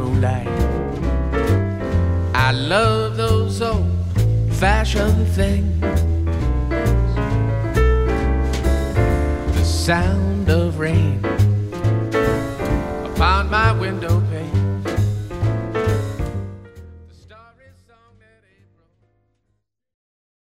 moonlight. I love those old-fashioned things, the sound of rain upon my window pane.